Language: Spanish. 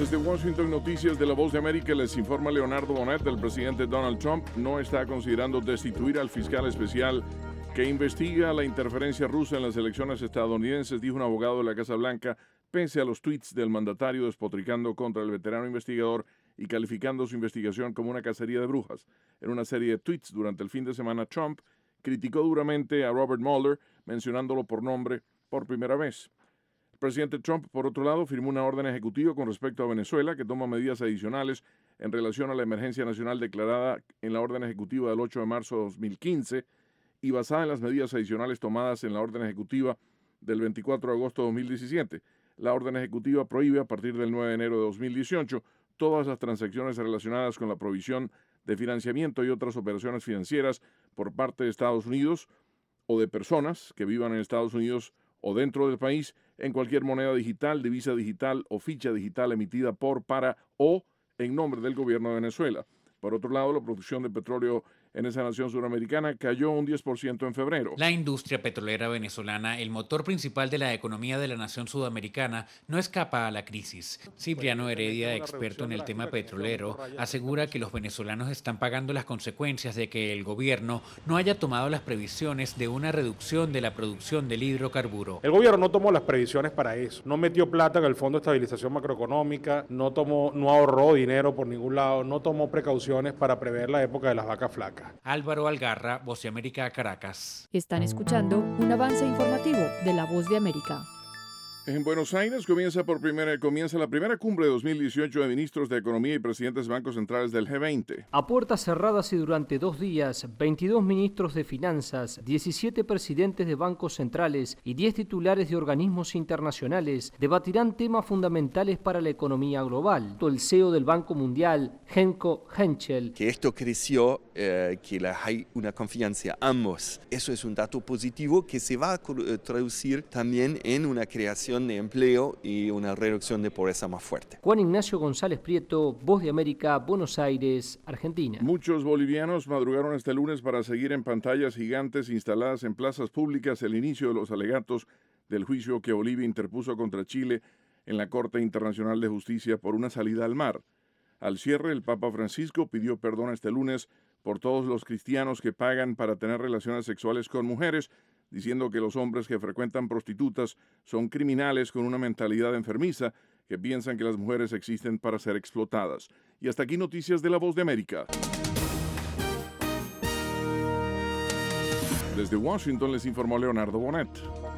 Desde Washington, noticias de La Voz de América, les informa Leonardo Bonet. El presidente Donald Trump no está considerando destituir al fiscal especial que investiga la interferencia rusa en las elecciones estadounidenses, dijo un abogado de la Casa Blanca, pese a los tweets del mandatario despotricando contra el veterano investigador y calificando su investigación como una cacería de brujas. En una serie de tweets durante el fin de semana, Trump criticó duramente a Robert Mueller, mencionándolo por nombre por primera vez. El presidente Trump, por otro lado, firmó una orden ejecutiva con respecto a Venezuela que toma medidas adicionales en relación a la emergencia nacional declarada en la orden ejecutiva del 8 de marzo de 2015 y basada en las medidas adicionales tomadas en la orden ejecutiva del 24 de agosto de 2017. La orden ejecutiva prohíbe a partir del 9 de enero de 2018 todas las transacciones relacionadas con la provisión de financiamiento y otras operaciones financieras por parte de Estados Unidos o de personas que vivan en Estados Unidos o dentro del país en cualquier moneda digital, divisa digital o ficha digital emitida por, para o en nombre del gobierno de Venezuela. Por otro lado, la producción de petróleo en esa nación suramericana cayó un 10% en febrero. La industria petrolera venezolana, el motor principal de la economía de la nación sudamericana, no escapa a la crisis. Cipriano Heredia, experto en el tema petrolero, asegura que los venezolanos están pagando las consecuencias de que el gobierno no haya tomado las previsiones de una reducción de la producción del hidrocarburo. El gobierno no tomó las previsiones para eso, no metió plata en el Fondo de Estabilización Macroeconómica, no ahorró dinero por ningún lado, no tomó precauciones para prever la época de las vacas flacas. Álvaro Algarra, Voz de América, Caracas. Están escuchando un avance informativo de La Voz de América. En Buenos Aires comienza la primera cumbre de 2018 de ministros de Economía y presidentes de bancos centrales del G20. A puertas cerradas y durante 2 días, 22 ministros de finanzas, 17 presidentes de bancos centrales y 10 titulares de organismos internacionales debatirán temas fundamentales para la economía global. El CEO del Banco Mundial, Henko Henschel. Que esto creció, que hay una confianza ambos. Eso es un dato positivo que se va a traducir también en una creación de empleo y una reducción de pobreza más fuerte. Juan Ignacio González Prieto, Voz de América, Buenos Aires, Argentina. Muchos bolivianos madrugaron este lunes para seguir en pantallas gigantes instaladas en plazas públicas el inicio de los alegatos del juicio que Bolivia interpuso contra Chile en la Corte Internacional de Justicia por una salida al mar. Al cierre, el Papa Francisco pidió perdón este lunes por todos los cristianos que pagan para tener relaciones sexuales con mujeres, diciendo que los hombres que frecuentan prostitutas son criminales con una mentalidad enfermiza que piensan que las mujeres existen para ser explotadas. Y hasta aquí noticias de La Voz de América. Desde Washington les informó Leonardo Bonet.